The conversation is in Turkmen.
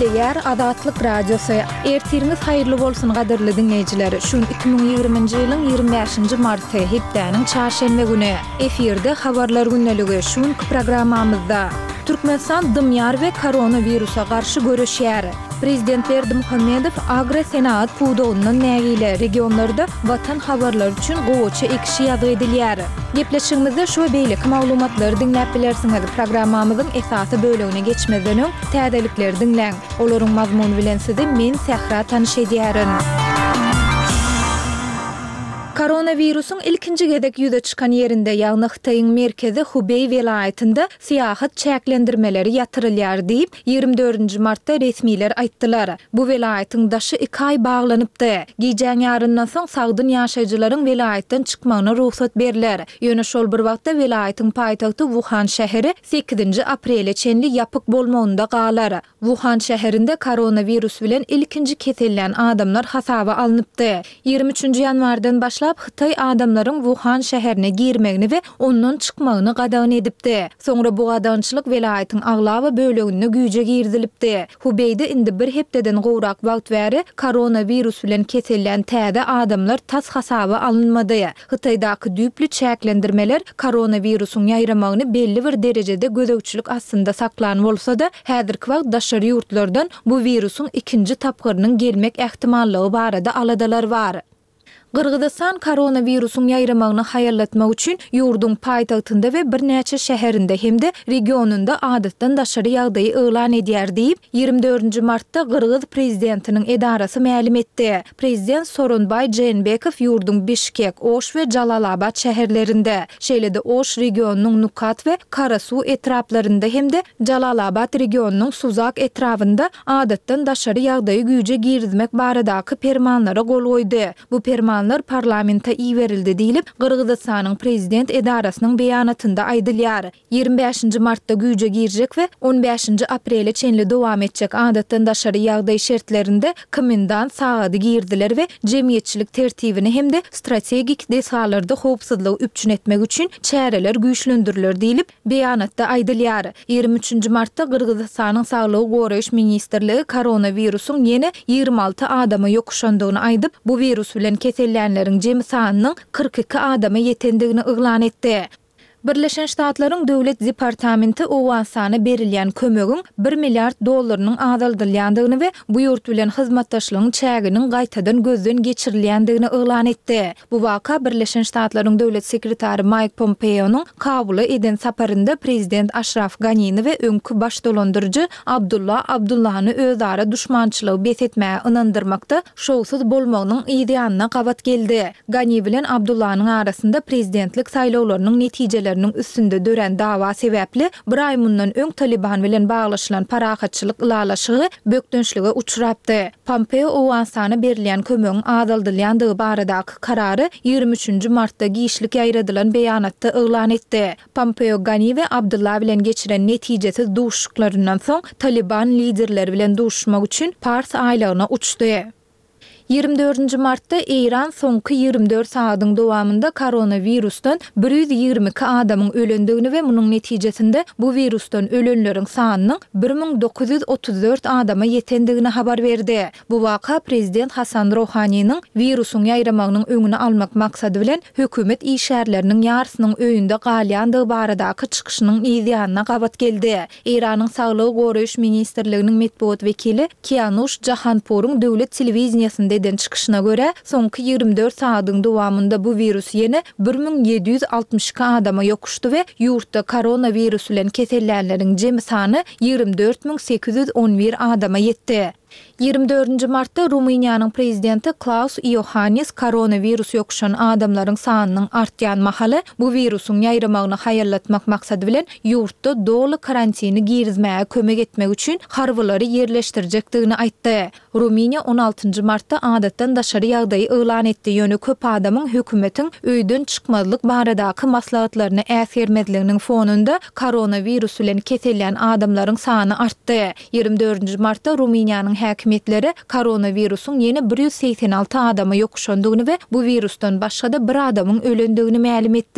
Gepleyer Adatlyk Radiosu. Ertiriniz hayırlı bolsun gaderli dinleyijiler. Şun 2020-nji ýylyň 25-nji marty hepdeniň çarşembe güni efirde habarlar günneligi şun programmamyzda Türkmenistan dymýar we koronawirusa garşy görüşýär. Prezident Berdimuhammedow Agri Senat pudugynyň nägile regionlarda watan habarlar üçin gowaça ekşi ýazy edilýär. Gepleşigimizde şu beýlik maglumatlary dinläp bilersiňiz. Programmamyzyň esasy bölegine geçmeden öň täzelikleri dinläň. Olaryň mazmuny bilen sizi men Sehra tanyş edýärin. Koronawirusyň ilkinji gedek ýüze çykan ýerinde ýagny Hytaýyň merkezi Hubei welaýatynda syýahat çäklendirmeleri ýatyrylýar diýip 24 martda resmiler aýtdylar. Bu welaýatyň daşy 2 ay baglanypdy. Giýjäň ýaryndan soň sagdyn ýaşaýjylaryň welaýatdan çykmagyna ruhsat berilýär. Ýöne şol bir wagtda welaýatyň paýtagty Wuhan şäheri 8 aprele çenli ýapyk bolmagynda galar. Wuhan şäherinde koronawirus bilen ilkinji kesellen adamlar hasaba alınıpdy. 23 ýanwardan başlap Hytaý adamlaryň Wuhan şäherine girmegini we ondan çykmagyny gadagyn edipdi. Soňra bu gadagançylyk welaýatyň aglaby bölegine güýje girdilipdi. Hubeyde indi bir hepdeden gowrak wagt bäri koronawirus bilen kesellen täze adamlar tas hasaba alınmady. Hytaýdaky düýpli çäklendirmeler koronawirusyň ýaýramagyny belli bir derejede gözegçilik astynda saklanyp bolsa-da, häzirki wagt daşary ýurtlardan bu wirusyň ikinji tapgyrynyň gelmek ähtimallygy barada aladalar bar. Gırgızistan koronawirusyň ýaýramagyny haýallatmak üçin ýurdun paýtagtynda we bir näçe şäherinde hemde regionunda adatdan daşary ýagdaýy elan edýär diýip 24 martda Gırgız prezidentiniň edarasy ma'lum etdi. Prezident Soronbay Jeenbekow ýurdun Bişkek, Oş we Jalalabad şäherlerinde, şeýle-de Oş regionunyň Nukat we Karasuw etraplarynda hemde Jalalabad regionunyň Suzak etrafynda adatdan daşary ýagdaýy güýje girizmek baradaky permanlara gol goýdy. Bu parlamenta iýerildi diýilip Gırgızstanyň prezident edarasynyň beýanatynda aýdylýar. 25 martda güýje girjek we 15 aprele çenli dowam etjek adatdan daşary ýagdaý şertlerinde komendant sagady girdiler we jemgyýetçilik tertibini hemde strategik desalarda howpsuzlygy üpçün etmek üçin çäreler güýçlendirilýär diýilip beýanatda aýdylýar. 23 martda Gırgızstanyň Saglyk goraýyş ministrligi koronawirusyň ýene 26 adama ýokuşandygyny aýdyp, bu virus bilen kesellenleriň jemi sanynyň 42 adama ýetendigini yglan etdi. Birleşen Ştatlaryň döwlet departamenti Owansana berilýän kömegiň 1 milliard dollarynyň azaldylýandygyny we bu ýurt bilen hyzmatdaşlygyň çäginiň gaýtadan gözden geçirilýändigini yglan etdi. Bu waka Birleşen Ştatlaryň döwlet sekretary Mike Pompeo'nyň Kabuly eden saparynda prezident Ashraf Gani'ni we öňkü baş dolandyrjy Abdullah Abdullah'ny özara düşmançylygy besetmäge ynandyrmakda şowsuz bolmagynyň ideýanyna gabat geldi. Gani bilen Abdullah'nyň arasynda prezidentlik saýlawlarynyň netijeleri üstünde dören dawa sebäpli bir ay mundan öň Taliban bilen baglaşylan parahatçylyk ulalaşygy bökdünçlige uçurapdy. Pompeo Owansana berilýän kömegiň azaldylýandygy baradaky karary 23 martda giýişlik ýaýradylan beýanatda yglan etdi. Pompeo Gani we Abdullah bilen geçiren netijesiz duşuklaryndan soň Taliban liderleri bilen duşmak üçin Pars aýlagyna uçdy. 24 martda Iran soňky 24 saatyň dowamında koronavirusdan 122 adamyň ölendigini we munyň netijesinde bu virusdan ölenleriň sanynyň 1934 adama ýetendigini habar berdi. Bu waka prezident Hasan Rohanyň virusyň ýaýramagynyň öňüni almak maksady bilen hökümet işärleriniň ýarsynyň öýünde galýandygy baradaky çykyşynyň ideýanyna gabat geldi. Iranyň Saglyk goraýyş ministrliginiň medpuat wekili Kianush Jahanpour'un döwlet telewiziýasynda eden çıkışına göre soňky 24 saatyň dowamında bu virus ýene 1762 adama ýokuşdy we ýurtda koronavirus bilen kesellenleriň jemi sany 24811 adama ýetdi. 24 martda Rumyniýanyň prezidenti Klaus Iohannis koronavirus ýokuşan adamlaryň sanynyň artýan mahaly bu virusyň ýaýramagyny haýallatmak maksady bilen ýurtda doly karantini girizmäge kömek etmek üçin harwylary ýerleşdirjekdigini aýtdy. Rumyniýa 16 martda adatdan daşary ýagdaýy yglan etdi. Ýöne köp adamyň hökümetiň öýden çykmalyk baradaky maslahatlaryny äsirmedliginiň fonunda koronavirus bilen kesellen adamlaryň sany artdy. 24 martda Rumyniýanyň häkimetleri koronavirusyň ýene 186 adama ýokuşandygyny we bu virusdan başga da bir adamyň ölendigini ma'lum etdi.